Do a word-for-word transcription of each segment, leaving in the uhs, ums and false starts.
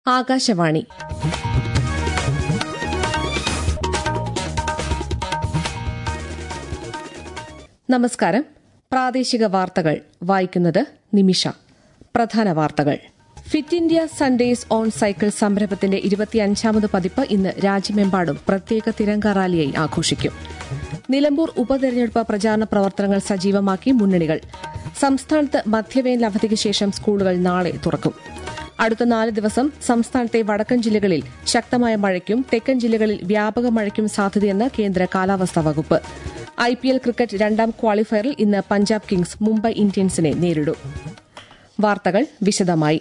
ആകാശവാണി. നമസ്കാരം. പ്രാദേശിക വാർത്തകൾ വായിക്കുന്നത് നിമിഷ. പ്രധാന വാർത്തകൾ. Fit India Sundays on cycle സംരംഭത്തിന്റെ ഇരുപത്തിയഞ്ചാമത് പതിപ്പ് ഇന്ന് രാജ്യമെമ്പാടും പ്രത്യേക തിരങ്ക റാലിയായി ആഘോഷിക്കും. നിലമ്പൂർ ഉപതെരഞ്ഞെടുപ്പ് പ്രചാരണ പ്രവർത്തനങ്ങൾ സജീവമാക്കി മുന്നണികൾ. സംസ്ഥാനത്ത് മധ്യവേനൽ അവധിക്ക് ശേഷം സ്കൂളുകൾ നാളെ തുറക്കും. അടുത്ത നാല് ദിവസം സംസ്ഥാനത്തെ വടക്കൻ ജില്ലകളിൽ ശക്തമായ മഴയ്ക്കും തെക്കൻ ജില്ലകളിൽ വ്യാപക മഴയ്ക്കും സാധ്യതയെന്ന് കേന്ദ്ര കാലാവസ്ഥാ വകുപ്പ്. ഐപിഎൽ ക്രിക്കറ്റ് രണ്ടാം ക്വാളിഫയറിൽ ഇന്ന് പഞ്ചാബ് കിങ്സ് മുംബൈ ഇന്ത്യൻസിനെ നേരിടും. വാർത്തകൾ വിശദമായി.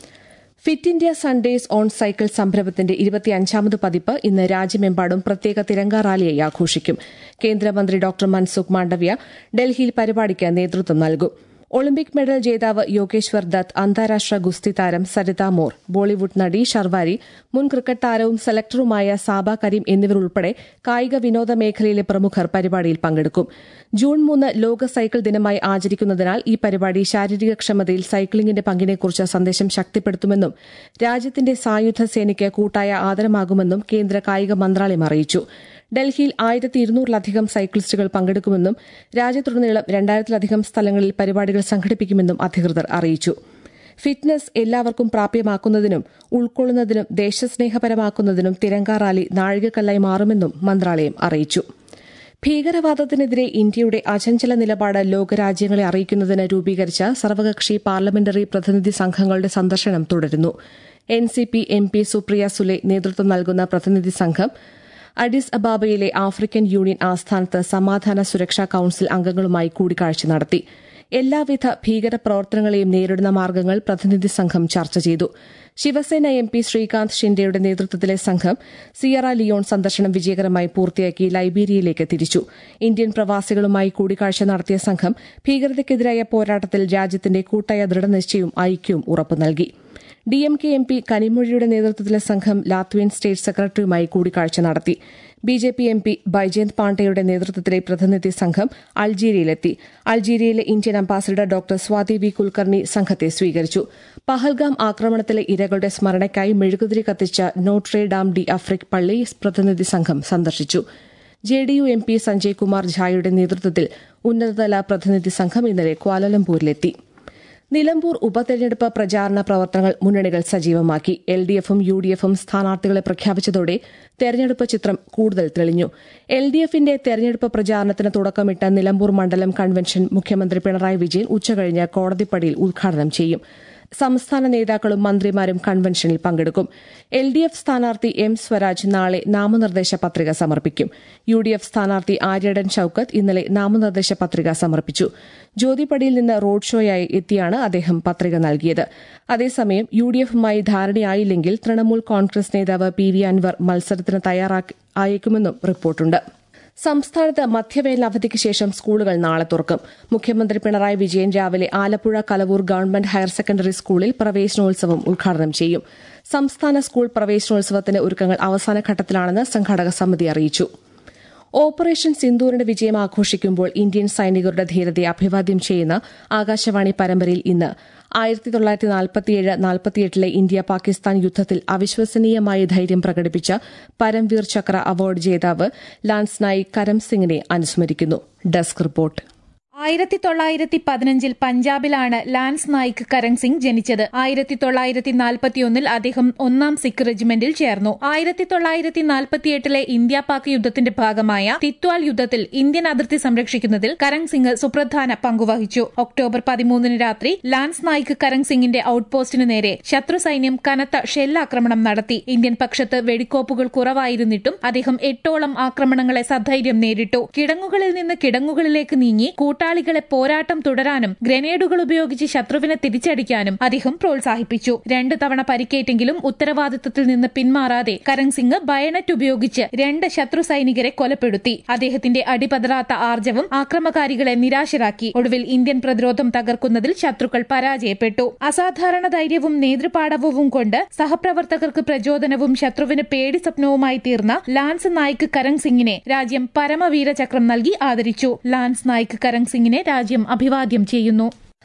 Fit India Sundays on cycle സംരംഭത്തിന്റെ ഇരുപത്തിയഞ്ചാമത് പതിപ്പ് ഇന്ന് രാജ്യമെമ്പാടും പ്രത്യേക തിരങ്ക റാലിയായി ആഘോഷിക്കും. കേന്ദ്രമന്ത്രി ഡോക്ടർ മൻസുഖ് മാണ്ഡവ്യ ഡൽഹിയിൽ പരിപാടിക്ക് നേതൃത്വം നൽകും. ഒളിമ്പിക് മെഡൽ ജേതാവ് യോഗേശ്വർ ദത്ത്, അന്താരാഷ്ട്ര ഗുസ്തി താരം സരിത മോർ, ബോളിവുഡ് നടി ഷർവാരി, മുൻ ക്രിക്കറ്റ് താരവും സെലക്ടറുമായ സാബ കരീം എന്നിവരുൾപ്പെടെ കായിക വിനോദ മേഖലയിലെ പ്രമുഖർ പരിപാടിയിൽ പങ്കെടുക്കും. ജൂൺ മൂന്ന് ലോക സൈക്കിൾ ദിനമായി ആചരിക്കുന്നതിനാൽ ഈ പരിപാടി ശാരീരികക്ഷമതയിൽ സൈക്ലിംഗിന്റെ പങ്കിനെക്കുറിച്ച് സന്ദേശം ശക്തിപ്പെടുത്തുമെന്നും രാജ്യത്തിന്റെ സായുധ സേനയ്ക്ക് കൂട്ടായ ആദരമാകുമെന്നും കേന്ദ്ര കായിക മന്ത്രാലയം അറിയിച്ചു. ഡൽഹിയിൽ ആയിരത്തി ഇരുന്നൂറിലധികം സൈക്ലിസ്റ്റുകൾ പങ്കെടുക്കുമെന്നും രാജ്യത്തുടനീളം രണ്ടായിരത്തിലധികം സ്ഥലങ്ങളിൽ പരിപാടികൾ സംഘടിപ്പിക്കുമെന്നും അധികൃതർ അറിയിച്ചു. ഫിറ്റ്നസ് എല്ലാവർക്കും പ്രാപ്യമാക്കുന്നതിനും ഉൾക്കൊള്ളുന്നതിനും ദേശസ്നേഹപരമാക്കുന്നതിനും തിരങ്ക റാലി നാഴികക്കല്ലായി മാറുമെന്നും മന്ത്രാലയം അറിയിച്ചു. ഭീകരവാദത്തിനെതിരെ ഇന്ത്യയുടെ അചഞ്ചല നിലപാട് ലോകരാജ്യങ്ങളെ അറിയിക്കുന്നതിന് രൂപീകരിച്ച സർവകക്ഷി പാർലമെന്ററി പ്രതിനിധി സംഘങ്ങളുടെ സന്ദർശനം തുടരുന്നു. N C P M P Supriya Sule നേതൃത്വം നൽകുന്ന പ്രതിനിധി സംഘം അഡിസ് അബാബയിലെ ആഫ്രിക്കൻ യൂണിയൻ ആസ്ഥാനത്ത് സമാധാന സുരക്ഷാ കൌൺസിൽ അംഗങ്ങളുമായി കൂടിക്കാഴ്ച നടത്തി. എല്ലാവിധ ഭീകരപ്രവർത്തനങ്ങളെയും നേരിടുന്ന മാർഗ്ഗങ്ങൾ പ്രതിനിധി സംഘം ചർച്ച ചെയ്തു. ശിവസേന എം പി ശ്രീകാന്ത് ഷിൻഡെയുടെ നേതൃത്വത്തിലെ സംഘം സിയറ ലിയോൺ സന്ദർശനം വിജയകരമായി പൂർത്തിയാക്കി ലൈബീരിയയിലേക്ക് തിരിച്ചു. ഇന്ത്യൻ പ്രവാസികളുമായി കൂടിക്കാഴ്ച നടത്തിയ സംഘം ഭീകരതയ്ക്കെതിരായ പോരാട്ടത്തിൽ രാജ്യത്തിന്റെ കൂട്ടായ ദൃഢനിശ്ചയവും ഐക്യവും ഉറപ്പു നൽകി. D M K M P കനിമൊഴിയുടെ നേതൃത്വത്തിലെ സംഘം ലാത്വിയൻ സ്റ്റേറ്റ് സെക്രട്ടറിയുമായി കൂടിക്കാഴ്ച നടത്തി. B J P M P Baijayant പാണ്ഡെയുടെ നേതൃത്വത്തിലെ പ്രതിനിധി സംഘം അൾജീരിയയിലെത്തി. അൾജീരിയയിലെ Indian ambassador doctor Swati V Kulkarni സംഘത്തെ സ്വീകരിച്ചു. പഹൽഗാം ആക്രമണത്തിലെ ഇരകളുടെ സ്മരണയ്ക്കായി മെഴുകുതിരി കത്തിച്ച നോട്രേ ഡാം ഡി അഫ്രിക് പള്ളി പ്രതിനിധി സംഘം സന്ദർശിച്ചു. J D U M P Sanjay Kumar ഝായുടെ നേതൃത്വത്തിൽ ഉന്നതതല പ്രതിനിധി സംഘം ഇന്നലെ ക്വാലലംപൂരിലെത്തി. നിലമ്പൂർ ഉപതെരഞ്ഞെടുപ്പ് പ്രചാരണ പ്രവർത്തനങ്ങൾ മുന്നണികൾ സജീവമാക്കി. എൽ ഡി എഫും യു ഡി എഫും സ്ഥാനാർത്ഥികളെ പ്രഖ്യാപിച്ചതോടെ തെരഞ്ഞെടുപ്പ് ചിത്രം കൂടുതൽ തെളിഞ്ഞു. എൽ ഡി എഫിന്റെ തെരഞ്ഞെടുപ്പ് പ്രചാരണത്തിന് തുടക്കമിട്ട നിലമ്പൂർ മണ്ഡലം കൺവെൻഷൻ മുഖ്യമന്ത്രി പിണറായി വിജയൻ ഉച്ചകഴിഞ്ഞ് കോടതിപ്പടിയിൽ ഉദ്ഘാടനം ചെയ്യും. സംസ്ഥാന നേതാക്കളും മന്ത്രിമാരും കൺവെൻഷനിൽ പങ്കെടുക്കും. എൽ ഡി എഫ് സ്ഥാനാർത്ഥി എം സ്വരാജ് നാളെ നാമനിർദ്ദേശ പത്രിക സമർപ്പിക്കും. യു ഡി എഫ് സ്ഥാനാർത്ഥി ആര്യടൻ ഷൌക്കത്ത് ഇന്നലെ നാമനിർദ്ദേശ പത്രിക സമർപ്പിച്ചു. ജ്യോതിപ്പടിയിൽ നിന്ന് റോഡ് ഷോയായി എത്തിയാണ് അദ്ദേഹം പത്രിക നൽകിയത്. അതേസമയം യു ഡി എഫുമായി ധാരണയായില്ലെങ്കിൽ തൃണമൂൽ കോൺഗ്രസ് നേതാവ് പി വി അൻവർ മത്സരത്തിന് തയ്യാറായേക്കുമെന്നും റിപ്പോർട്ടുണ്ട്. സംസ്ഥാനത്ത് മധ്യവേനൽ അവധിക്ക് ശേഷം സ്കൂളുകൾ നാളെ തുറക്കും. മുഖ്യമന്ത്രി പിണറായി വിജയൻ രാവിലെ Alappuzha Kalavoor government higher secondary സ്കൂളിൽ പ്രവേശനോത്സവം ഉദ്ഘാടനം ചെയ്യും. സംസ്ഥാന സ്കൂൾ പ്രവേശനോത്സവത്തിന്റെ ഒരുക്കങ്ങൾ അവസാന ഘട്ടത്തിലാണെന്ന് സംഘാടക സമിതി അറിയിച്ചു. ഓപ്പറേഷൻ സിന്ദൂറിന്റെ വിജയം ആഘോഷിക്കുമ്പോൾ ഇന്ത്യൻ സൈനികരുടെ ധീരതയെ അഭിവാദ്യം ചെയ്യുന്ന ആകാശവാണി പരമ്പരയിൽ ഇന്ന് ആയിരത്തി തൊള്ളായിരത്തി നാൽപ്പത്തിയേഴ് നാൽപ്പത്തിയെട്ടിലെ ഇന്ത്യ പാകിസ്ഥാൻ യുദ്ധത്തിൽ അവിശ്വസനീയമായ ധൈര്യം പ്രകടിപ്പിച്ച പരംവീർ ചക്ര അവാർഡ് ജേതാവ് ലാൻസ് നായിക് കരം സിംഗിനെ അനുസ്മരിക്കുന്നു. Desk report. ആയിരത്തി തൊള്ളായിരത്തി പതിനഞ്ചിൽ പഞ്ചാബിലാണ് ലാൻസ് നായിക് കരൺ സിംഗ് ജനിച്ചത്. ആയിരത്തി തൊള്ളായിരത്തി നാൽപ്പത്തിയൊന്നിൽ അദ്ദേഹം ഒന്നാം സിഖ് റെജിമെന്റിൽ ചേർന്നു. ആയിരത്തി തൊള്ളായിരത്തി നാൽപ്പത്തിയെട്ടിലെ ഇന്ത്യ പാക് യുദ്ധത്തിന്റെ ഭാഗമായ തിത്വാൽ യുദ്ധത്തിൽ ഇന്ത്യൻ അതിർത്തി സംരക്ഷിക്കുന്നതിൽ കരൺ സിംഗ് സുപ്രധാന പങ്കുവഹിച്ചു. ഒക്ടോബർ പതിമൂന്നിന് രാത്രി ലാൻസ് നായിക് കരൺ സിംഗിന്റെ ഔട്ട്പോസ്റ്റിന് നേരെ ശത്രു സൈന്യം കനത്ത ഷെല്ലാക്രമണം നടത്തി. ഇന്ത്യൻ പക്ഷത്ത് വെടിക്കോപ്പുകൾ കുറവായിരുന്നിട്ടും അദ്ദേഹം എട്ടോളം ആക്രമണങ്ങളെ സധൈര്യം നേരിട്ടു. കിടങ്ങുകളിൽ നിന്ന് കിടങ്ങുകളിലേക്ക് നീങ്ങി കൂട്ട ാളികളെ പോരാട്ടം തുടരാനും ഗ്രനേഡുകൾ ഉപയോഗിച്ച് ശത്രുവിനെ തിരിച്ചടിക്കാനും അദ്ദേഹം പ്രോത്സാഹിപ്പിച്ചു. രണ്ടു തവണ പരിക്കേറ്റെങ്കിലും ഉത്തരവാദിത്തത്തിൽ നിന്ന് പിന്മാറാതെ കരൺ സിംഗ് ബയണറ്റ് ഉപയോഗിച്ച് രണ്ട് ശത്രു സൈനികരെ കൊലപ്പെടുത്തി. അദ്ദേഹത്തിന്റെ അടിപതറാത്ത ആർജവം ആക്രമകാരികളെ നിരാശരാക്കി. ഒടുവിൽ ഇന്ത്യൻ പ്രതിരോധം തകർക്കുന്നതിൽ ശത്രുക്കൾ പരാജയപ്പെട്ടു. അസാധാരണ ധൈര്യവും നേതൃപാടവവും കൊണ്ട് സഹപ്രവർത്തകർക്ക് പ്രചോദനവും ശത്രുവിന് പേടി സ്വപ്നവുമായി തീർന്ന ലാൻസ് നായിക് കരൺ സിംഗിനെ രാജ്യം പരമവീര ചക്രം നൽകി ആദരിച്ചു. ലാൻസ് നായിക് കരൺ സിംഗിനെ രാജ്യം അഭിവാദ്യം ചെയ്യുന്നു.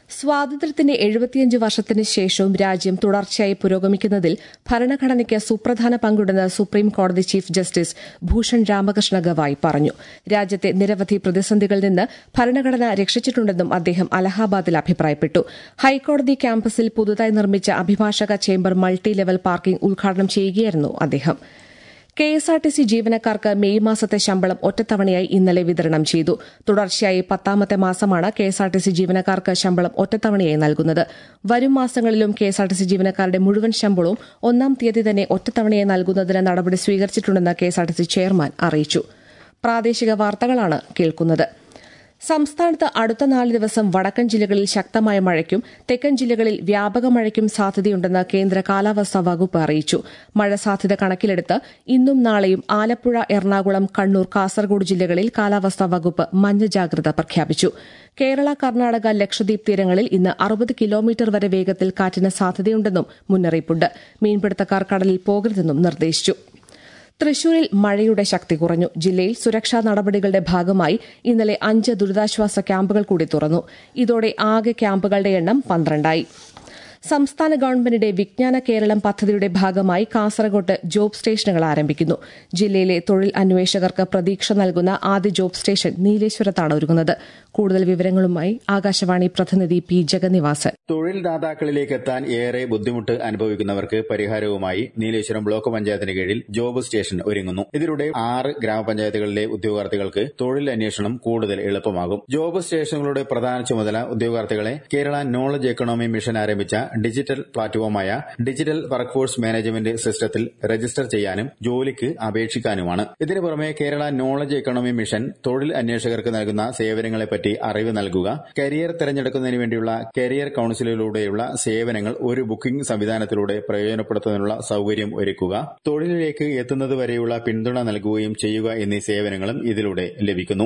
സ്വാതന്ത്ര്യത്തിന്റെ എഴുപത്തിയഞ്ച് വർഷത്തിന് ശേഷവും രാജ്യം തുടർച്ചയായി പുരോഗമിക്കുന്നതിൽ ഭരണഘടനയ്ക്ക് സുപ്രധാന പങ്കുണ്ടെന്ന് സുപ്രീം കോടതി ചീഫ് ജസ്റ്റിസ് ഭൂഷൺ രാമകൃഷ്ണ ഗവായ് പറഞ്ഞു. രാജ്യത്തെ നിരവധി പ്രതിസന്ധികളിൽ നിന്ന് ഭരണഘടന രക്ഷിച്ചിട്ടുണ്ടെന്നും അദ്ദേഹം അലഹാബാദിൽ അഭിപ്രായപ്പെട്ടു. ഹൈക്കോടതി ക്യാമ്പസിൽ പുതുതായി നിർമ്മിച്ച അഭിഭാഷക ചേംബർ മൾട്ടി ലെവൽ പാർക്കിംഗ് ഉദ്ഘാടനം ചെയ്യുകയായിരുന്നു അദ്ദേഹം. K S R T C ജീവനക്കാർക്ക് മെയ് മാസത്തെ ശമ്പളം ഒറ്റത്തവണയായി ഇന്നലെ വിതരണം ചെയ്തു. തുടർച്ചയായി പത്താമത്തെ മാസമാണ് K S R T C ജീവനക്കാർക്ക് ശമ്പളം ഒറ്റത്തവണയായി നൽകുന്നത്. വരും മാസങ്ങളിലും K S R T C ജീവനക്കാരുടെ മുഴുവൻ ശമ്പളവും ഒന്നാം തീയതി തന്നെ ഒറ്റത്തവണയായി നൽകുന്നതിന് നടപടി സ്വീകരിച്ചിട്ടുണ്ടെന്ന് K S R T C chairman അറിയിച്ചു. പ്രാദേശിക വാർത്തകളാണ് കേൾക്കുന്നത്. സംസ്ഥാനത്ത് അടുത്ത നാല് ദിവസം വടക്കൻ ജില്ലകളിൽ ശക്തമായ മഴയ്ക്കും തെക്കൻ ജില്ലകളിൽ വ്യാപക മഴയ്ക്കും സാധ്യതയുണ്ടെന്ന് കേന്ദ്ര കാലാവസ്ഥാ വകുപ്പ് അറിയിച്ചു. മഴ സാധ്യത കണക്കിലെടുത്ത് ഇന്നും നാളെയും ആലപ്പുഴ, എറണാകുളം, കണ്ണൂർ, കാസർഗോഡ് ജില്ലകളിൽ കാലാവസ്ഥാ വകുപ്പ് മഞ്ഞ ജാഗ്രത പ്രഖ്യാപിച്ചു. കേരള, കർണാടക, ലക്ഷദ്വീപ് തീരങ്ങളിൽ ഇന്ന് അറുപത് കിലോമീറ്റർ വരെ വേഗത്തിൽ കാറ്റിന് സാധ്യതയുണ്ടെന്നും മുന്നറിയിപ്പുണ്ട്. മീൻപിടുത്തക്കാർ കടലിൽ പോകരുതെന്നും നിർദ്ദേശിച്ചു. തൃശൂരിൽ മഴയുടെ ശക്തി കുറഞ്ഞു. ജില്ലയിൽ സുരക്ഷാ നടപടികളുടെ ഭാഗമായി ഇന്നലെ അഞ്ച് ദുരിതാശ്വാസ ക്യാമ്പുകൾ കൂടി തുറന്നു. ഇതോടെ ആകെ ക്യാമ്പുകളുടെ എണ്ണം പന്ത്രണ്ടായി. സംസ്ഥാന ഗവൺമെന്റിന്റെ വിജ്ഞാന കേരളം പദ്ധതിയുടെ ഭാഗമായി കാസർകോട്ട് ജോബ് സ്റ്റേഷനുകൾ ആരംഭിക്കുന്നു. ജില്ലയിലെ തൊഴിൽ അന്വേഷകർക്ക് പ്രതീക്ഷ നൽകുന്ന ആദ്യ ജോബ് സ്റ്റേഷൻ നീലേശ്വരത്താണ് ഒരുങ്ങുന്നത്. കൂടുതൽ വിവരങ്ങളുമായി ആകാശവാണി പ്രതിനിധി പി ജഗന്നിവാസൻ. തൊഴിൽ ദാതാക്കളിലേക്ക് എത്താൻ ഏറെ ബുദ്ധിമുട്ട് അനുഭവിക്കുന്നവർക്ക് പരിഹാരവുമായി നീലേശ്വരം ബ്ലോക്ക് പഞ്ചായത്തിന് കീഴിൽ ജോബ് സ്റ്റേഷൻ ഒരുങ്ങുന്നു. ഇതിലൂടെ ആറ് ഗ്രാമപഞ്ചായത്തുകളിലെ ഉദ്യോഗാർത്ഥികൾക്ക് തൊഴിൽ അന്വേഷണം കൂടുതൽ എളുപ്പമാകും. ജോബ് സ്റ്റേഷനുകളുടെ പ്രധാന ചുമതല ഉദ്യോഗാർത്ഥികളെ കേരള നോളജ് എക്കണോമി മിഷൻ ആരംഭിച്ച ഡിജിറ്റൽ പ്ലാറ്റ്ഫോമായ ഡിജിറ്റൽ വർക്ക്ഫോഴ്സ് മാനേജ്മെന്റ് സിസ്റ്റത്തിൽ രജിസ്റ്റർ ചെയ്യാനും ജോലിക്ക് അപേക്ഷിക്കാനുമാണ്. ഇതിനു പുറമെ കേരള നോളജ് എക്കണോമി മിഷൻ തൊഴിൽ അന്വേഷകർക്ക് നൽകുന്ന സേവനങ്ങളെപ്പറ്റി അറിവ് നൽകുക, കരിയർ തെരഞ്ഞെടുക്കുന്നതിന് വേണ്ടിയുള്ള കരിയർ കൌൺസിലിലൂടെയുള്ള സേവനങ്ങൾ ഒരു ബുക്കിംഗ് സംവിധാനത്തിലൂടെ പ്രയോജനപ്പെടുത്തുന്നതിനുള്ള സൌകര്യം ഒരുക്കുക, തൊഴിലിലേക്ക് എത്തുന്നതുവരെയുള്ള പിന്തുണ നൽകുകയും ചെയ്യുക എന്നീ സേവനങ്ങളും ഇതിലൂടെ ലഭിക്കുന്നു.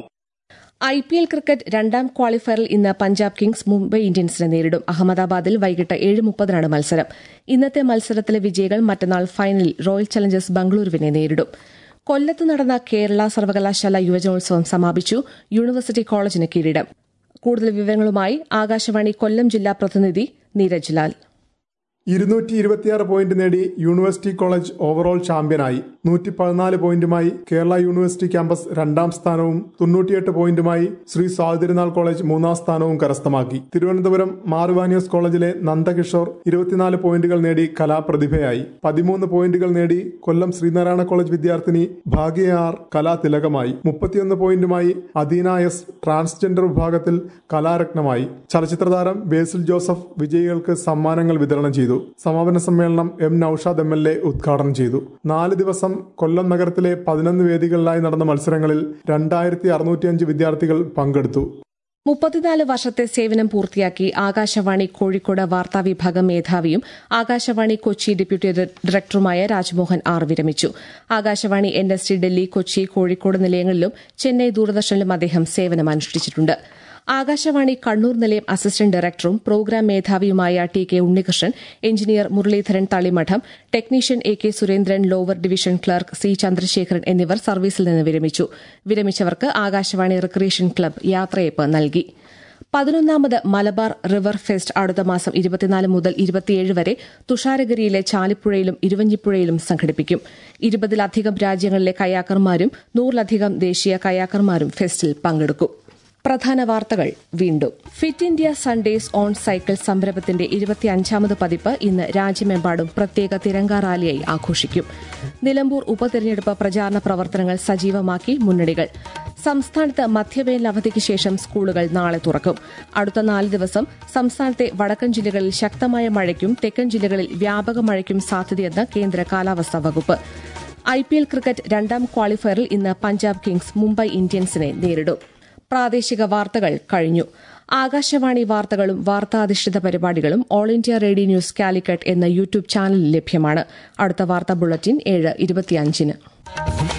ഐ പി എൽ ക്രിക്കറ്റ് രണ്ടാം ക്വാളിഫയറിൽ ഇന്ന് പഞ്ചാബ് കിങ്സ് മുംബൈ ഇന്ത്യൻസിനെ നേരിടും. അഹമ്മദാബാദിൽ വൈകിട്ട് ഏഴ് മുപ്പതിനാണ് മത്സരം. ഇന്നത്തെ മത്സരത്തിലെ വിജയികൾ മറ്റന്നാൾ ഫൈനലിൽ റോയൽ ചലഞ്ചേഴ്സ് ബംഗളൂരുവിനെ നേരിടും. കൊല്ലത്ത് നടന്ന കേരള സർവകലാശാല യുവജനോത്സവം സമാപിച്ചു. യൂണിവേഴ്സിറ്റി കോളേജിന് കിരീടം. കൂടുതൽ വിവരങ്ങളുമായി ആകാശവാണി കൊല്ലം ജില്ലാ പ്രതിനിധി നീരജ് ലാൽ. ഇരുന്നൂറ്റി ഇരുപത്തിയാറ് പോയിന്റ് നേടി യൂണിവേഴ്സിറ്റി കോളേജ് ഓവറോൾ ചാമ്പ്യനായി. നൂറ്റി പതിനാല് പോയിന്റുമായി കേരള യൂണിവേഴ്സിറ്റി ക്യാമ്പസ് രണ്ടാം സ്ഥാനവും തൊണ്ണൂറ്റിയെട്ട് പോയിന്റുമായി ശ്രീ സ്വാതിരുനാൾ കോളേജ് മൂന്നാം സ്ഥാനവും കരസ്ഥമാക്കി. തിരുവനന്തപുരം മാറുവാനിയസ് കോളേജിലെ നന്ദകിഷോർ ഇരുപത്തിനാല് പോയിന്റുകൾ നേടി കലാപ്രതിഭയായി. പതിമൂന്ന് പോയിന്റുകൾ നേടി കൊല്ലം ശ്രീനാരായണ കോളേജ് വിദ്യാർത്ഥിനി ഭാഗ്യ ആർ കലാതിലകമായി. മുപ്പത്തിയൊന്ന് പോയിന്റുമായി അദീന എസ് ട്രാൻസ്ജെൻഡർ വിഭാഗത്തിൽ കലാരത്നമായി. ചലച്ചിത്രതാരം ബേസിൽ ജോസഫ് വിജയികൾക്ക് സമ്മാനങ്ങൾ വിതരണം ചെയ്തു. സമാപന സമ്മേളനം M Naushad M L A ഉദ്ഘാടനം ചെയ്തു. നാല് ദിവസം കൊല്ലം നഗരത്തിലെ പതിനൊന്ന് വേദികളിലായി നടന്ന മത്സരങ്ങളിൽ രണ്ടായിരത്തി അറുന്നൂറ്റിയഞ്ച് വിദ്യാർത്ഥികൾ പങ്കെടുത്തു. മുപ്പത്തിനാല് വർഷത്തെ സേവനം പൂർത്തിയാക്കി ആകാശവാണി കോഴിക്കോട് വാർത്താവിഭാഗം മേധാവിയും ആകാശവാണി കൊച്ചി ഡെപ്യൂട്ടി ഡയറക്ടറുമായ രാജ്മോഹൻ ആർ വിരമിച്ചു. Akashvani N S T Delhi, Kochi, Kozhikode നിലയങ്ങളിലും ചെന്നൈ ദൂരദർശനിലും അദ്ദേഹം സേവനമനുഷ്ഠിച്ചിട്ടുണ്ട്. ആകാശവാണി കണ്ണൂർ നിലയം അസിസ്റ്റന്റ് ഡയറക്ടറും പ്രോഗ്രാം മേധാവിയുമായ T K Unnikrishnan, engineer Muralidharan Thalimadham, technician A K Surendran, lower division clerk C Chandrasekharan എന്നിവർ സർവീസിൽ നിന്ന് വിരമിച്ചു. വിരമിച്ചവർക്ക് ആകാശവാണി റിക്രിയേഷൻ ക്ലബ് യാത്രയയപ്പ് നൽകി. പതിനൊന്നാമത് മലബാർ റിവർ ഫെസ്റ്റ് അടുത്ത മാസം ഇരുപത്തിനാല് മുതൽ ഇരുപത്തിയേഴ് വരെ തുഷാരഗിരിയിലെ ചാലിപ്പുഴയിലും ഇരുവഞ്ഞിപ്പുഴയിലും സംഘടിപ്പിക്കും. ഇരുപതിലധികം രാജ്യങ്ങളിലെ കയാക്കർമാരും നൂറിലധികം ദേശീയ കയാക്കർമാരും ഫെസ്റ്റിൽ പങ്കെടുക്കും. പ്രധാന വാർത്തകൾ വീണ്ടും. Fit India Sundays on cycle സംരംഭത്തിന്റെ ഇരുപത്തിയഞ്ചാമത് പതിപ്പ് ഇന്ന് രാജ്യമെമ്പാടും പ്രത്യേക തിരങ്ക റാലിയായി ആഘോഷിക്കും. നിലമ്പൂർ ഉപതെരഞ്ഞെടുപ്പ് പ്രചാരണ പ്രവർത്തനങ്ങൾ സജീവമാക്കി മുന്നണികൾ. സംസ്ഥാനത്ത് മധ്യവേനൽ അവധിക്ക് ശേഷം സ്കൂളുകൾ നാളെ തുറക്കും. അടുത്ത നാല് ദിവസം സംസ്ഥാനത്തെ വടക്കൻ ജില്ലകളിൽ ശക്തമായ മഴയ്ക്കും തെക്കൻ ജില്ലകളിൽ വ്യാപക മഴയ്ക്കും സാധ്യതയെന്ന് കേന്ദ്ര കാലാവസ്ഥാ വകുപ്പ്. ഐ പി എൽ ക്രിക്കറ്റ് രണ്ടാം ക്വാളിഫയറിൽ ഇന്ന് പഞ്ചാബ് കിങ്സ് മുംബൈ ഇന്ത്യൻസിനെ നേരിടും. പ്രാദേശിക വാർത്തകൾ കഴിഞ്ഞു. ആകാശവാണി വാർത്തകളും വാർത്താധിഷ്ഠിത പരിപാടികളും all India radio news Calicut എന്ന യൂട്യൂബ് ചാനലിൽ ലഭ്യമാണ്. അടുത്ത വാർത്താ ബുള്ളറ്റിൻ ഏഴ് ഇരുപത്തിയഞ്ചിന്.